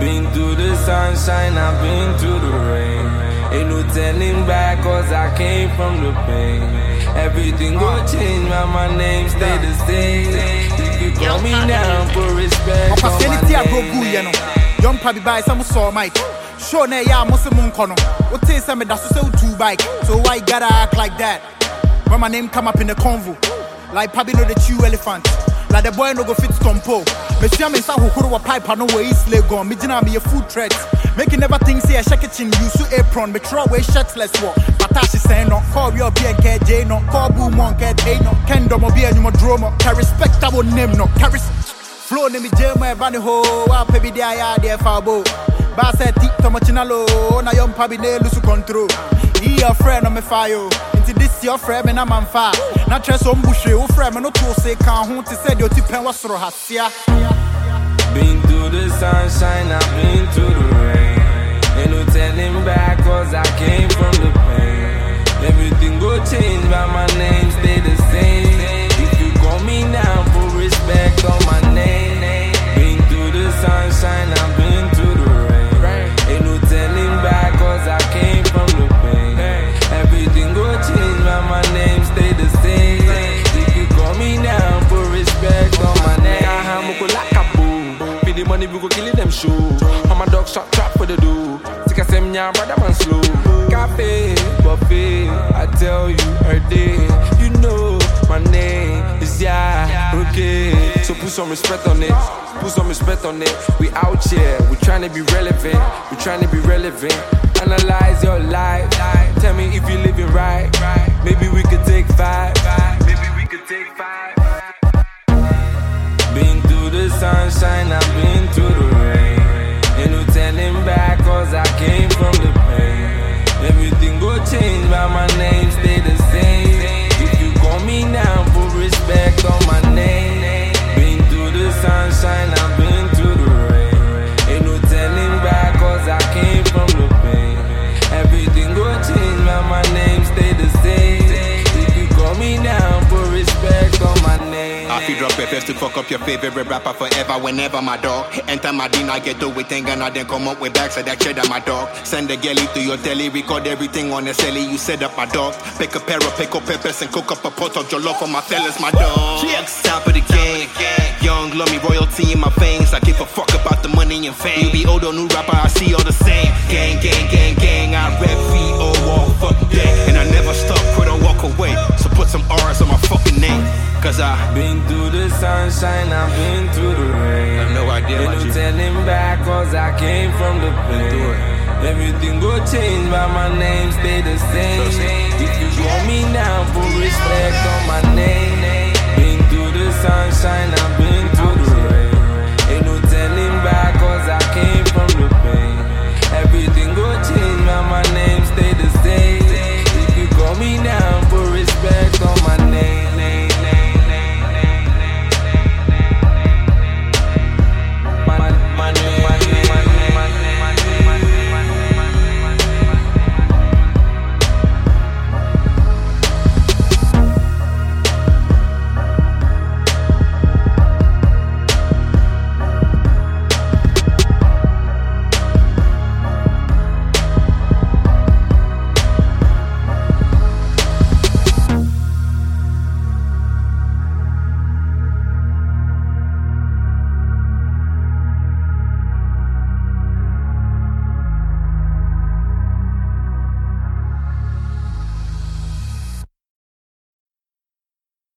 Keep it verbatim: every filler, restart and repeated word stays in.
Been through the sunshine, I've been through the rain. Ain't no telling back, cause I came from the pain. Everything gon' change, but my name stay the same. You can call me down for respect on my name. Young Pabi by some saw Mike. Sure, ne ya Muslim Kono. What taste some that's so two bike. So why you gotta act like that? When my name come up in the convo, like Pabi know the chew elephant. Like the boy no go fit stompo. Me see am inside who a pipe and no way is leg on. Me jina me a food threat. Making never think say a shake it chin use to apron. Me throw away shirtless walk. Patashi say no. Call your P N K J no. Call boom on K J no. Kendo mo be a nyuma drama. Can respect our name no. Carry flow ne me jam my bani ho. Wa pebi dia ya dia fabo. Ba say tik to mo chinalo. Na young Pabi ne lose control. He your friend on me fire. This your friend and I'm on fire. Not just some bushy, oh friend, no to say can't hold to say your tip and what's for us. Been through the sunshine, I've been through the rain. Ain't no telling back, cause I came from the pain. Everything go change, but my name stay the same. If you call me now for respect on my name. Been through the sunshine, I've been through the rain. Ain't no telling back, cause I came from the pain. Everything go change, but my name stay the same. If you call me now for respect on my name. Feed the money, we go kill them shoe. On my dog shot trap for the do. Take a same young brother man slow. Cafe, buffet, I tell you her day. You know my name is yeah, okay. So put some respect on it. Put some respect on it. We out here, we trying to be relevant. We trying to be relevant. Analyze your life. Tell me if you living right. Maybe we could take five. Maybe we could take five. Been through the sunshine, I've been through the rain. Ain't no telling back, cause I came from the pain. Everything go change, but my name stay the same. If you call me now for respect on my name. Been through the sunshine, I've been through the rain. Ain't no telling back, cause I came from the pain. Everything go change, but my name stay the same. If you call me now for respect on my name. I feel drop F to fuck up your favorite rapper forever, whenever my dog. Enter my din, I get through with thing and I then come up with bags of that cheddar, my dog. Send the galley to your telly, record everything on the celly. You set up my dog. Pick a pair of pickle peppers and cook up a pot of jollof for my fellas, my dog. Top of the game. Young, love me, royalty in my veins. I give a fuck about the money and fame. You be old or new rapper, I see all the same. Gang, gang, gang, gang. I rap V O all fucking day. And I never stop, quit or walk away. So put some R's on my fucking name. Cause I been through the sunshine, I've been through the rain. I have no idea about you. Ain't no telling back, cause I came from the pain. Everything go change, but my name stay the same. If you call me now for respect on my name. Been through the sunshine, I've been through